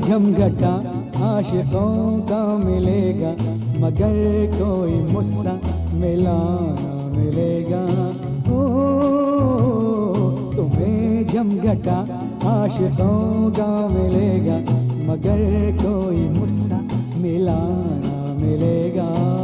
झमघटा आशिकों का मिलेगा, मगर कोई मुस्सा मिला ना मिलेगा। ओ तुम्हें झमघटा आशिकों का मिलेगा, मगर कोई मुस्सा मिला ना मिलेगा।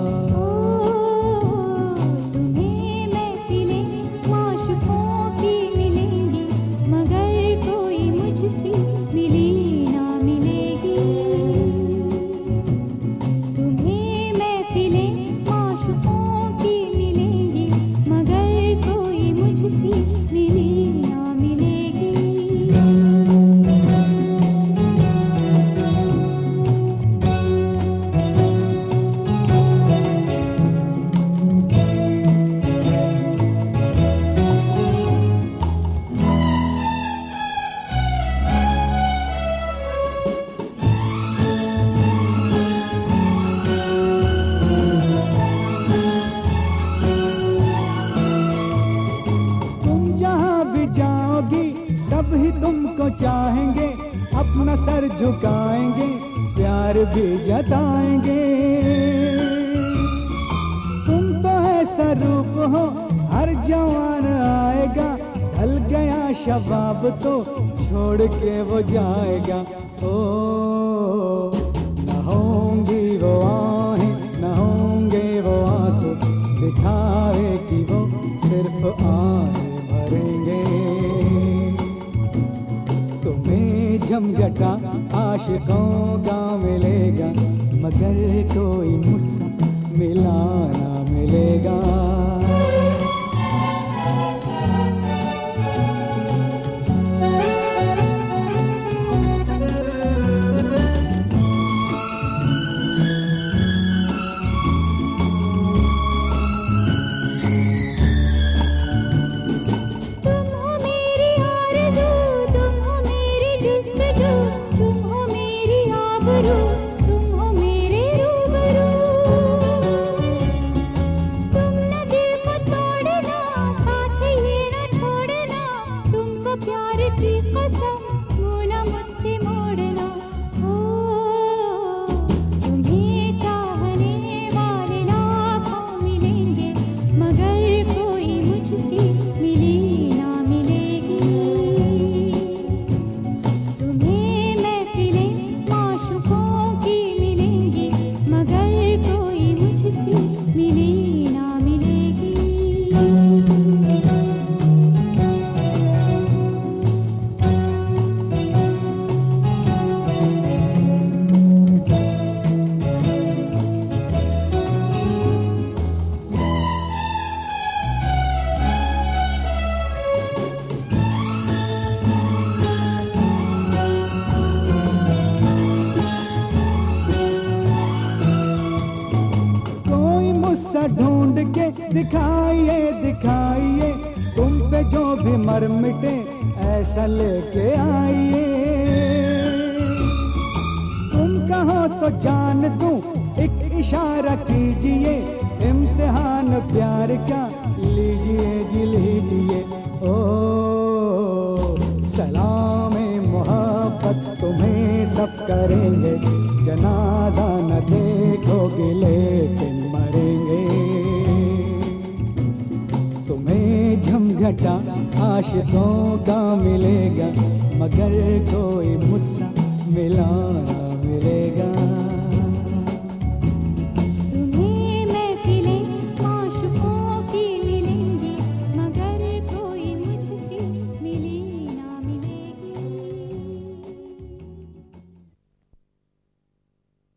सब ही तुमको चाहेंगे, अपना सर झुकाएंगे, प्यार भी जताएंगे। तुम तो ऐसा रूप हो हर जवान आएगा, ढल गया शबाब तो छोड़ के वो जाएगा। ओ न होंगी वो आहें, न होंगे वो आंसू, दिखावे कि वो सिर्फ आहें भरेंगे। झमघटा आशिकों का मिलेगा, मगर कोई मुस्सा मिला ना मिलेगा। ढूंढ के दिखाइए दिखाइए, तुम पे जो भी मर मिटे ऐसा लेके आइए। तुम कहो तो जान दूं, एक इशारा कीजिए, इम्तिहान प्यार का लीजिए जी लीजिए। ओ सलाम मोहब्बत तुम्हें सब करेंगे, जनाजा न देखोगे लेकिन मरेंगे। तुम्हें झमघटा आशिकों का मिलेगा, मगर कोई मुस्सा मिला ना मिलेगा।